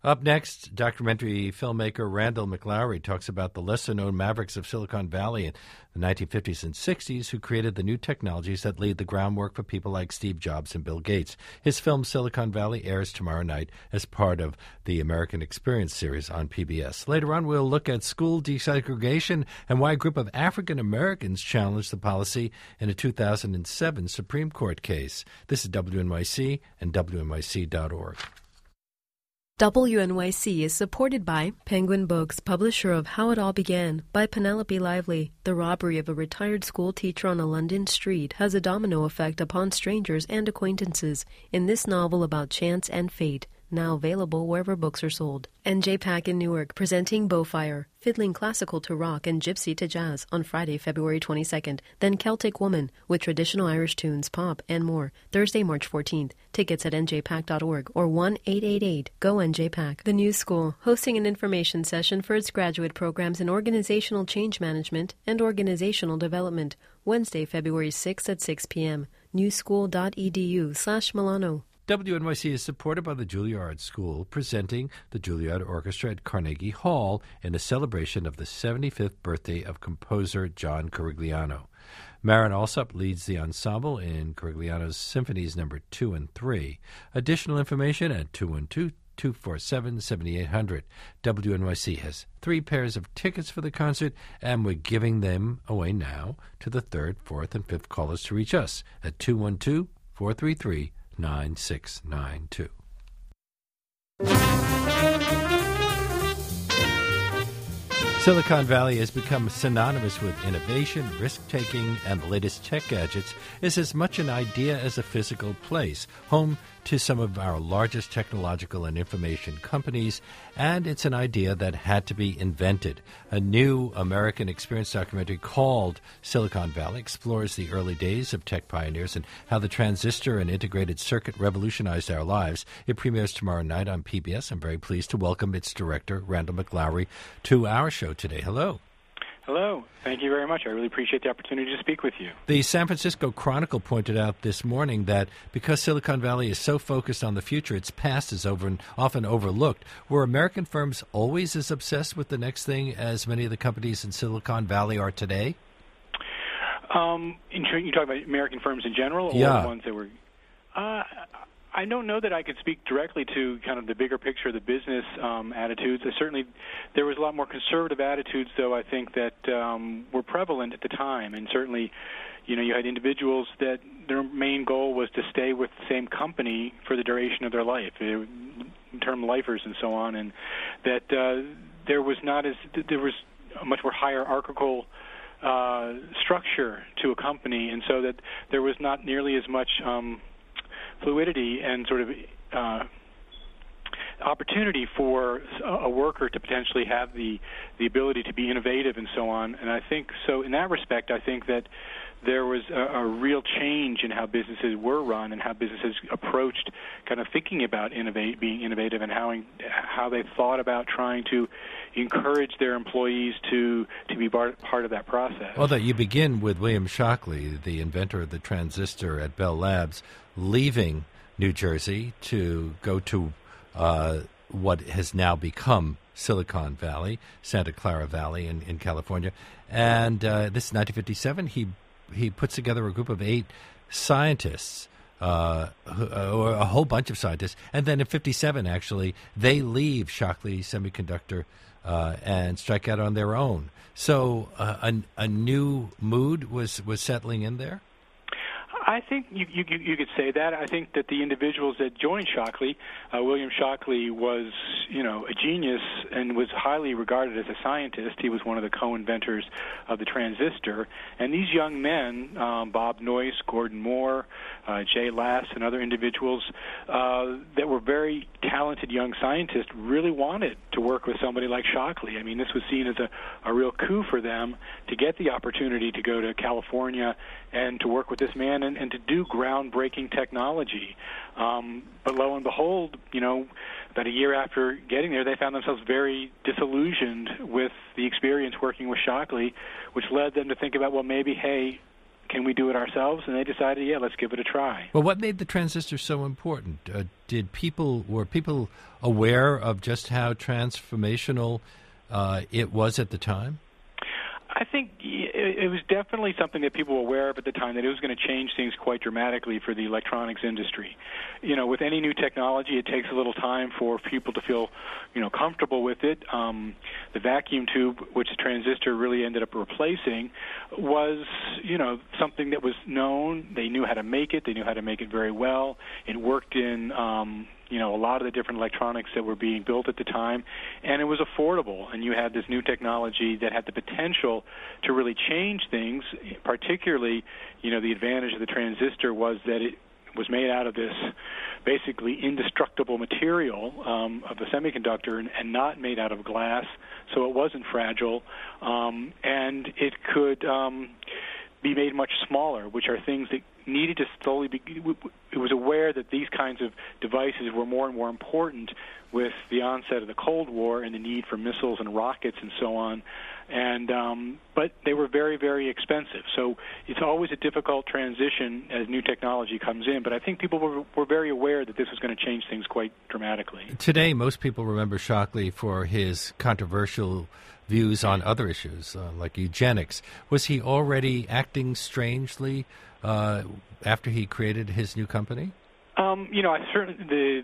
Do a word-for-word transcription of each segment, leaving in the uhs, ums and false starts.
Up next, documentary filmmaker Randall McLaury talks about the lesser-known mavericks of Silicon Valley in the nineteen fifties and sixties who created the new technologies that laid the groundwork for people like Steve Jobs and Bill Gates. His film Silicon Valley airs tomorrow night as part of the American Experience series on P B S. Later on, we'll look at school desegregation and why a group of African Americans challenged the policy in a two thousand seven Supreme Court case. This is W N Y C and W N Y C dot org. W N Y C is supported by Penguin Books, publisher of How It All Began, by Penelope Lively. The robbery of a retired school teacher on a London street has a domino effect upon strangers and acquaintances in this novel about chance and fate, now available wherever books are sold. N J PAC in Newark, presenting Bowfire, fiddling classical to rock and gypsy to jazz on Friday, February twenty-second. Then Celtic Woman, with traditional Irish tunes, pop, and more, Thursday, March fourteenth. Tickets at N J Pac dot org or one eight eight eight, G O N J PAC. The New School, hosting an information session for its graduate programs in Organizational Change Management and Organizational Development, Wednesday, February sixth at six p.m. newschool.edu slash Milano. W N Y C is supported by the Juilliard School, presenting the Juilliard Orchestra at Carnegie Hall in a celebration of the seventy-fifth birthday of composer John Corigliano. Marin Alsop leads the ensemble in Corigliano's Symphonies Number two and three. Additional information at two one two, two four seven, seven eight zero zero. W N Y C has three pairs of tickets for the concert, and we're giving them away now to the third, fourth, and fifth callers to reach us at two one two, four three three, nine six nine two. Silicon Valley has become synonymous with innovation, risk-taking, and the latest tech gadgets. Is as much an idea as a physical place, home to some of our largest technological and information companies, and it's an idea that had to be invented. A new American Experience documentary called Silicon Valley explores the early days of tech pioneers and how the transistor and integrated circuit revolutionized our lives. It premieres tomorrow night on P B S. I'm very pleased to welcome its director, Randall McLaury, to our show today. Hello. Hello. Thank you very much. I really appreciate the opportunity to speak with you. The San Francisco Chronicle pointed out this morning that because Silicon Valley is so focused on the future, its past is over and often overlooked. Were American firms always as obsessed with the next thing as many of the companies in Silicon Valley are today? Um, in, you talk about American firms in general, or yeah. the ones that were? Uh, I don't know that I could speak directly to kind of the bigger picture of the business um, attitudes. I certainly, there was a lot more conservative attitudes, though, I think, that um, were prevalent at the time. And certainly, you know, you had individuals that their main goal was to stay with the same company for the duration of their life, term lifers and so on, and that uh, there was not as, there was a much more hierarchical uh, structure to a company, and so that there was not nearly as much um, fluidity and sort of uh, opportunity for a worker to potentially have the the ability to be innovative and so on. And I think so in that respect, I think that there was a, a real change in how businesses were run and how businesses approached kind of thinking about innovate, being innovative, and how how they thought about trying to encourage their employees to to be part, part of that process. Well, that you begin with William Shockley, the inventor of the transistor at Bell Labs, leaving New Jersey to go to uh, what has now become Silicon Valley, Santa Clara Valley in, in California. And uh, this is nineteen fifty-seven. He he puts together a group of eight scientists, uh, or a whole bunch of scientists. And then in fifty-seven, actually, they leave Shockley Semiconductor uh, and strike out on their own. So uh, a, a new mood was, was settling in there? I think you, you you could say that. I think that the individuals that joined Shockley, uh, William Shockley was, you know, a genius and was highly regarded as a scientist. He was one of the co-inventors of the transistor. And these young men, um, Bob Noyce, Gordon Moore, uh, Jay Lass, and other individuals uh, that were very talented young scientists, really wanted to work with somebody like Shockley. I mean, this was seen as a, a real coup for them to get the opportunity to go to California and to work with this man and, and to do groundbreaking technology. Um, but lo and behold, you know, about a year after getting there, they found themselves very disillusioned with the experience working with Shockley, which led them to think about, well, maybe, hey, can we do it ourselves? And they decided, yeah, let's give it a try. Well, what made the transistor so important? Uh, did people were people aware of just how transformational uh, it was at the time? I think it was definitely something that people were aware of at the time, that it was going to change things quite dramatically for the electronics industry. You know, with any new technology, it takes a little time for people to feel, you know, comfortable with it. Um, the vacuum tube, which the transistor really ended up replacing, was, you know, something that was known. They knew how to make it. They knew how to make it very well. It worked in um, you know, a lot of the different electronics that were being built at the time, and it was affordable. And you had this new technology that had the potential to really change things. Particularly, you know, the advantage of the transistor was that it was made out of this basically indestructible material um, of a semiconductor, and, and not made out of glass, so it wasn't fragile, um, and it could um, be made much smaller, which are things that needed to slowly be. It was aware that these kinds of devices were more and more important with the onset of the Cold War and the need for missiles and rockets and so on. And um, but they were very, very expensive. So it's always a difficult transition as new technology comes in. But I think people were, were very aware that this was going to change things quite dramatically. Today, most people remember Shockley for his controversial views on other issues, uh, like eugenics. Was he already acting strangely uh, after he created his new company? Um, you know, I certainly the.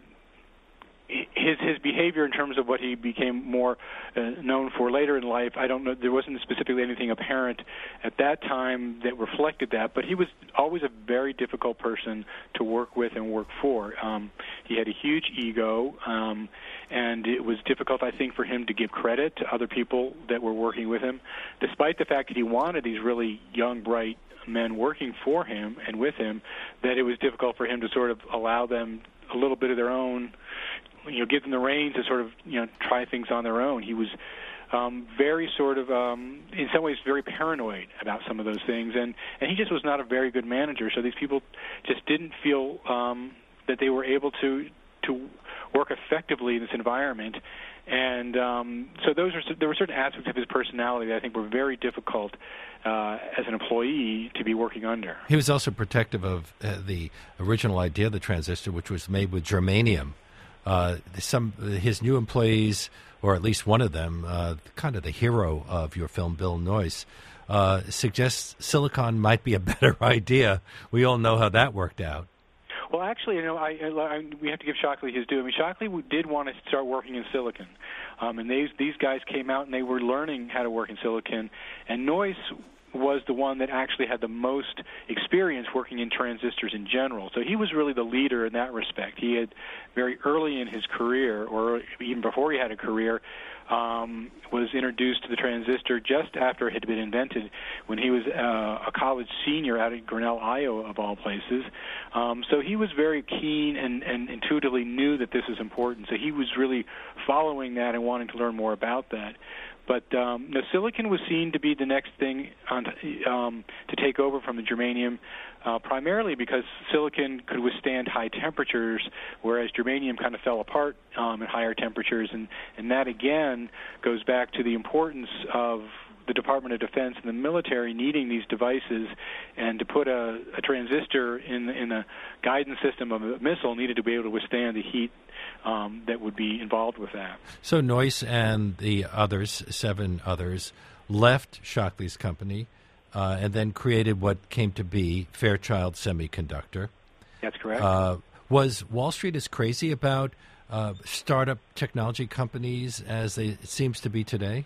His his behavior in terms of what he became more uh, known for later in life, I don't know. There wasn't specifically anything apparent at that time that reflected that. But he was always a very difficult person to work with and work for. Um, he had a huge ego, um, and it was difficult, I think, for him to give credit to other people that were working with him, despite the fact that he wanted these really young, bright men working for him and with him. That it was difficult for him to sort of allow them a little bit of their own. You know, give them the reins to sort of, you know, try things on their own. He was um, very sort of, um, in some ways, very paranoid about some of those things, and, and he just was not a very good manager. So these people just didn't feel um, that they were able to to work effectively in this environment. And um, so those are there were certain aspects of his personality that I think were very difficult uh, as an employee to be working under. He was also protective of uh, the original idea of the transistor, which was made with germanium. Uh, some his new employees, or at least one of them, uh, kind of the hero of your film, Bill Noyce, uh, suggests silicon might be a better idea. We all know how that worked out. Well, actually, you know, I, I, we have to give Shockley his due. I mean, Shockley did want to start working in silicon, um, and these these guys came out and they were learning how to work in silicon, and Noyce was the one that actually had the most experience working in transistors in general. So he was really the leader in that respect. He had very early in his career, or even before he had a career, um, was introduced to the transistor just after it had been invented when he was uh, a college senior out at Grinnell, Iowa, of all places. Um, so he was very keen and, and intuitively knew that this was important. So he was really following that and wanting to learn more about that. But um, the silicon was seen to be the next thing on, um, to take over from the germanium, uh, primarily because silicon could withstand high temperatures, whereas germanium kind of fell apart um, at higher temperatures. And, and that, again, goes back to the importance of the Department of Defense and the military needing these devices, and to put a, a transistor in, in a guidance system of a missile needed to be able to withstand the heat um, that would be involved with that. So Noyce and the others, seven others, left Shockley's company uh, and then created what came to be Fairchild Semiconductor. That's correct. Uh, was Wall Street as crazy about uh, startup technology companies as they, it seems to be today?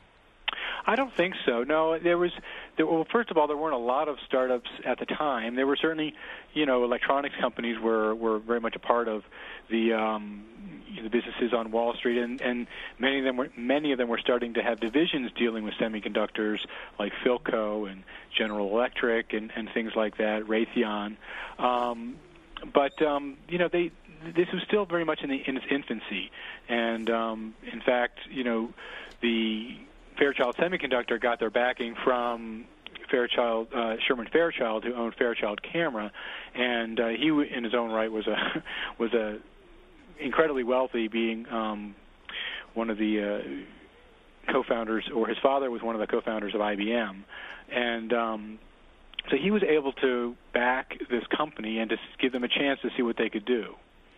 I don't think so. No, there was. There, well, first of all, there weren't a lot of startups at the time. There were certainly, you know, electronics companies were, were very much a part of the um, you know, the businesses on Wall Street, and, and many of them were many of them were starting to have divisions dealing with semiconductors, like Philco and General Electric and, and things like that, Raytheon. Um, but um, you know, they this was still very much in, the, in its infancy, and um, in fact, you know, the Fairchild Semiconductor got their backing from Fairchild, uh, Sherman Fairchild, who owned Fairchild Camera, and uh, he, in his own right, was a was a incredibly wealthy, being um, one of the uh, co-founders, or his father was one of the co-founders of I B M, and um, So he was able to back this company and to give them a chance to see what they could do.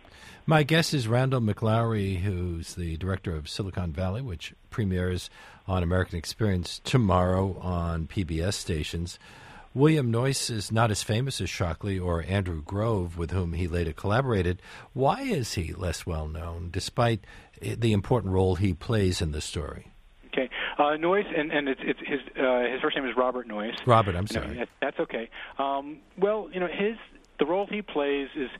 My guest is Randall McLaury, who's the director of Silicon Valley, which premieres on American Experience tomorrow on P B S stations. William Noyce is not as famous as Shockley or Andrew Grove, with whom he later collaborated. Why is he less well known, despite the important role he plays in the story? Okay, uh, Noyce, and, and it's, it's his uh, his first name is Robert Noyce. Robert, I'm you know, sorry. that, that's okay. Um, well, you know, his the role he plays is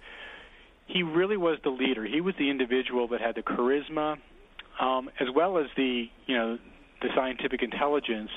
he really was the leader. He was the individual that had the charisma, um, as well as the you know the scientific intelligence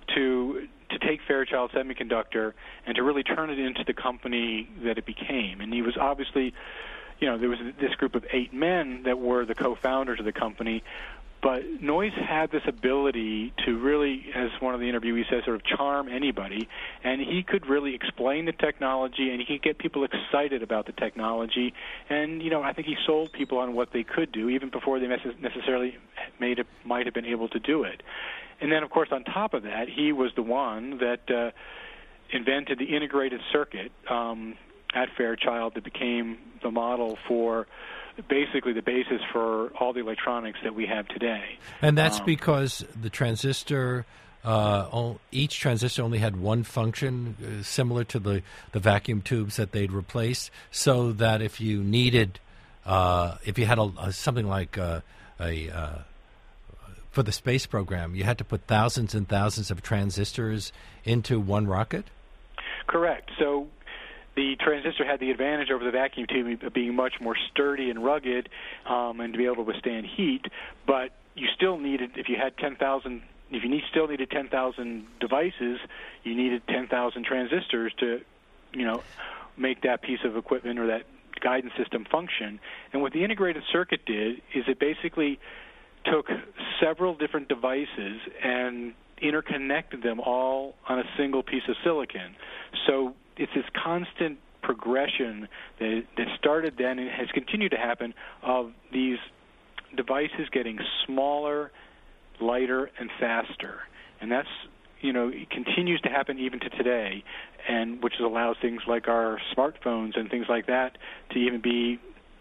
to to take Fairchild Semiconductor and to really turn it into the company that it became. And he was obviously, you know, there was this group of eight men that were the co-founders of the company. But Noyce had this ability to really, as one of the interviewees says, sort of charm anybody, and he could really explain the technology, and he could get people excited about the technology. And you know, I think he sold people on what they could do, even before they necessarily made it, might have been able to do it. And then, of course, on top of that, he was the one that uh, invented the integrated circuit um, at Fairchild that became the model for basically the basis for all the electronics that we have today. And that's um, because the transistor, uh, each transistor only had one function, uh, similar to the, the vacuum tubes that they'd replaced, so that if you needed, uh, if you had a, a, something like a, a uh, for the space program, you had to put thousands and thousands of transistors into one rocket? Correct. So the transistor had the advantage over the vacuum tube of being much more sturdy and rugged um, and to be able to withstand heat, but you still needed, if you had ten thousand, if you need, still needed ten thousand devices, you needed ten thousand transistors to, you know, make that piece of equipment or that guidance system function. And what the integrated circuit did is it basically took several different devices and interconnected them all on a single piece of silicon. So it's this constant progression that, that started then and has continued to happen of these devices getting smaller, lighter, and faster. And that's, you know, it continues to happen even to today, and which allows things like our smartphones and things like that to even be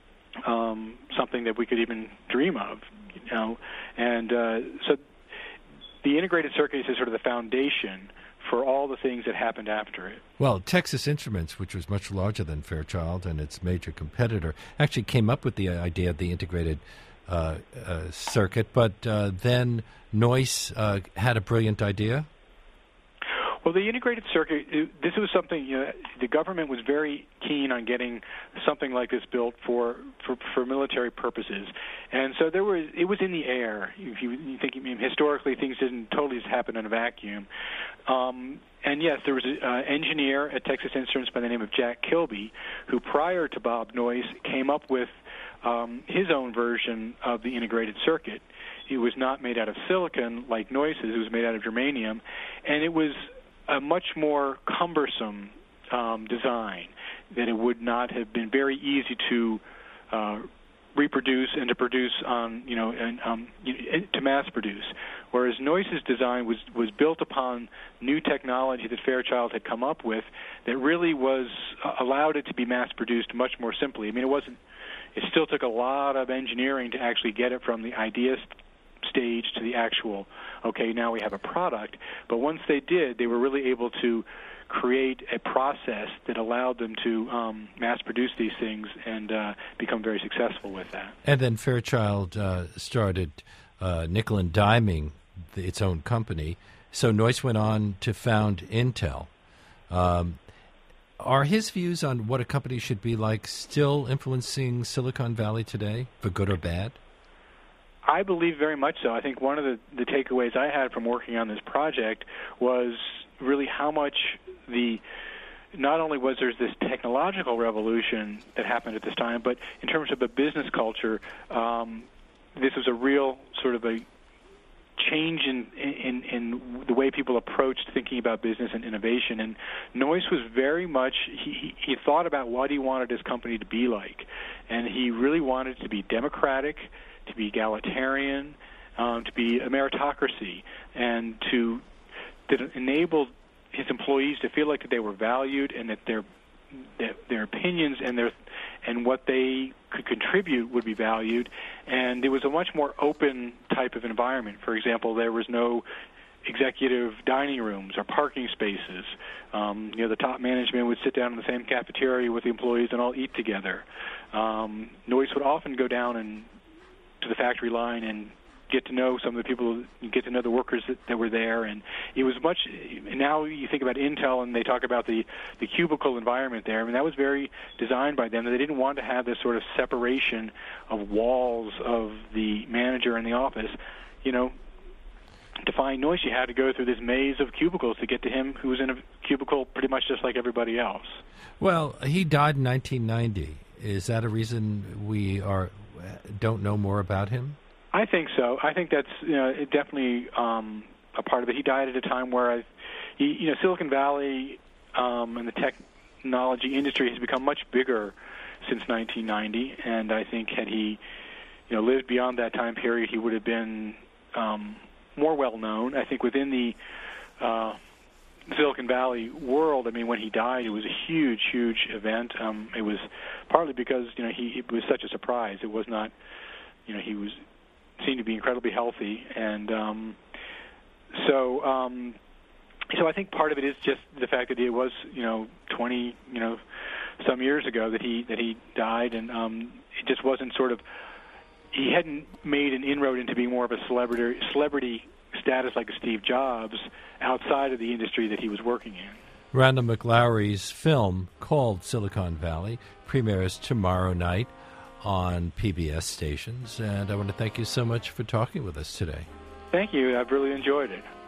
um, something that we could even dream of, you know. And uh, so the integrated circuit is sort of the foundation for all the things that happened after it. Well, Texas Instruments, which was much larger than Fairchild and its major competitor, actually came up with the idea of the integrated uh, uh, circuit, but uh, then Noyce uh, had a brilliant idea. Well, the integrated circuit, this was something, you know, the government was very keen on getting something like this built for, for, for military purposes. And so there was, it was in the air. If you, you think, I mean, historically, things didn't totally just happen in a vacuum. Um, and yes, there was an uh, engineer at Texas Instruments by the name of Jack Kilby, who prior to Bob Noyce came up with um, his own version of the integrated circuit. It was not made out of silicon like Noyce's. It was made out of germanium. And it was a much more cumbersome um, design, that it would not have been very easy to uh, reproduce and to produce on, you know, and um, to mass produce. Whereas Noyce's design was, was built upon new technology that Fairchild had come up with that really was uh, allowed it to be mass produced much more simply. I mean, it wasn't. It still took a lot of engineering to actually get it from the idea stage to the actual, okay, now we have a product. But once they did, they were really able to create a process that allowed them to um, mass produce these things and uh, become very successful with that. And then Fairchild uh, started uh, nickel and diming the, its own company. So Noyce went on to found Intel. Um, are his views on what a company should be like still influencing Silicon Valley today, for good or bad? I believe very much so. I think one of the, the takeaways I had from working on this project was really how much the, not only was there this technological revolution that happened at this time, but in terms of the business culture, um, this was a real sort of a change in, in, in the way people approached thinking about business and innovation. And Noyce was very much, he, he thought about what he wanted his company to be like. And he really wanted it to be democratic, to be egalitarian, um, to be a meritocracy, and to that enable his employees to feel like that they were valued and that their that their opinions and their and what they could contribute would be valued. And it was a much more open type of environment. For example, there was no executive dining rooms or parking spaces. Um, you know, the top management would sit down in the same cafeteria with the employees and all eat together. Um, Noyce would often go down and to the factory line and get to know some of the people, get to know the workers that, that were there, and it was much. Now you think about Intel, and they talk about the the cubicle environment there. I mean, that was very designed by them. They didn't want to have this sort of separation of walls of the manager and the office. You know, to find Noyce, you had to go through this maze of cubicles to get to him, who was in a cubicle pretty much just like everybody else. Well, he died in nineteen ninety. Is that a reason we are don't know more about him? I think so. I think that's you know it definitely um, a part of it. He died at a time where I, he, you know, Silicon Valley um, and the technology industry has become much bigger since nineteen ninety, and I think had he, you know, lived beyond that time period, he would have been um, more well known. I think within the uh, Silicon Valley world, I mean, when he died, it was a huge, huge event. Um, it was partly because you know he it was such a surprise. It was not, you know, he was. Seemed to be incredibly healthy, and um, so um, so I think part of it is just the fact that it was you know twenty you know some years ago that he that he died, and um, it just wasn't sort of he hadn't made an inroad into being more of a celebrity celebrity status like a Steve Jobs outside of the industry that he was working in. Randall McLaury's film called Silicon Valley premieres tomorrow night on P B S stations, and I want to thank you so much for talking with us today. Thank you. I've really enjoyed it.